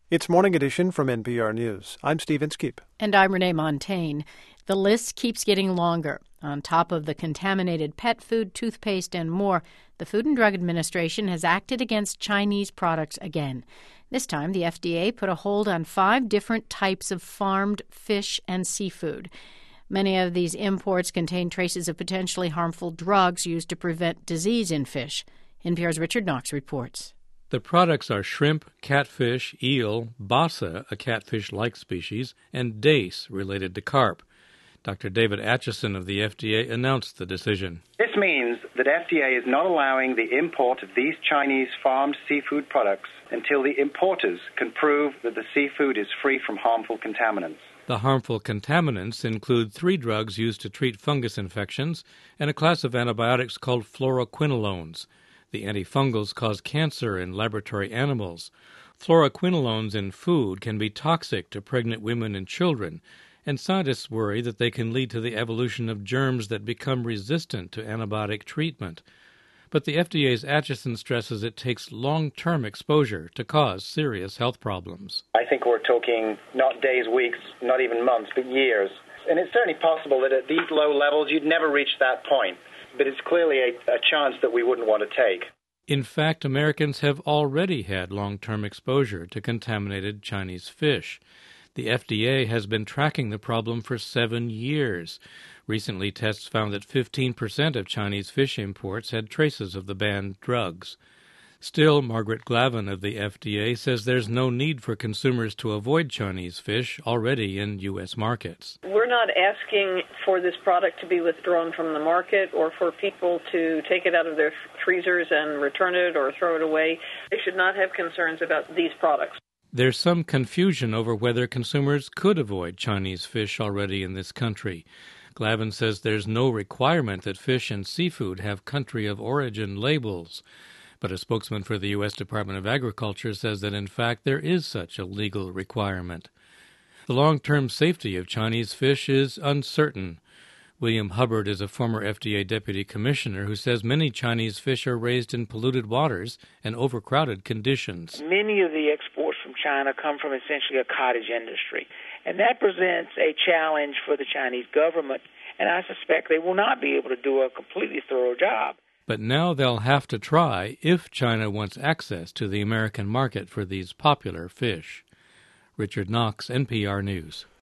It's Morning Edition from NPR News. I'm Steve Inskeep. And I'm Renee Montagne. The list keeps getting longer. On top of the contaminated pet food, toothpaste, and more, the Food and Drug Administration has acted against Chinese products again. This time, the FDA put a hold on 5 different types of farmed fish and seafood. Many of these imports contain traces of potentially harmful drugs used to prevent disease in fish. NPR's Richard Knox reports. The products are shrimp, catfish, eel, basa, a catfish-like species, and dace, related to carp. Dr. David Acheson of the FDA announced the decision. This means that FDA is not allowing the import of these Chinese farmed seafood products until the importers can prove that the seafood is free from harmful contaminants. The harmful contaminants include 3 drugs used to treat fungus infections and a class of antibiotics called fluoroquinolones. The antifungals cause cancer in laboratory animals. Fluoroquinolones in food can be toxic to pregnant women and children, and scientists worry that they can lead to the evolution of germs that become resistant to antibiotic treatment. But the FDA's Acheson stresses it takes long-term exposure to cause serious health problems. I think we're talking not days, weeks, not even months, but years. And it's certainly possible that at these low levels you'd never reach that point. But it's clearly a chance that we wouldn't want to take. In fact, Americans have already had long-term exposure to contaminated Chinese fish. The FDA has been tracking the problem for 7 years. Recently, tests found that 15% of Chinese fish imports had traces of the banned drugs. Still, Margaret Glavin of the FDA says there's no need for consumers to avoid Chinese fish already in U.S. markets. We're not asking for this product to be withdrawn from the market or for people to take it out of their freezers and return it or throw it away. They should not have concerns about these products. There's some confusion over whether consumers could avoid Chinese fish already in this country. Glavin says there's no requirement that fish and seafood have country of origin labels. But a spokesman for the U.S. Department of Agriculture says that, in fact, there is such a legal requirement. The long-term safety of Chinese fish is uncertain. William Hubbard is a former FDA deputy commissioner who says many Chinese fish are raised in polluted waters and overcrowded conditions. Many of the exports from China come from essentially a cottage industry, and that presents a challenge for the Chinese government, and I suspect they will not be able to do a completely thorough job. But now they'll have to try if China wants access to the American market for these popular fish. Richard Knox, NPR News.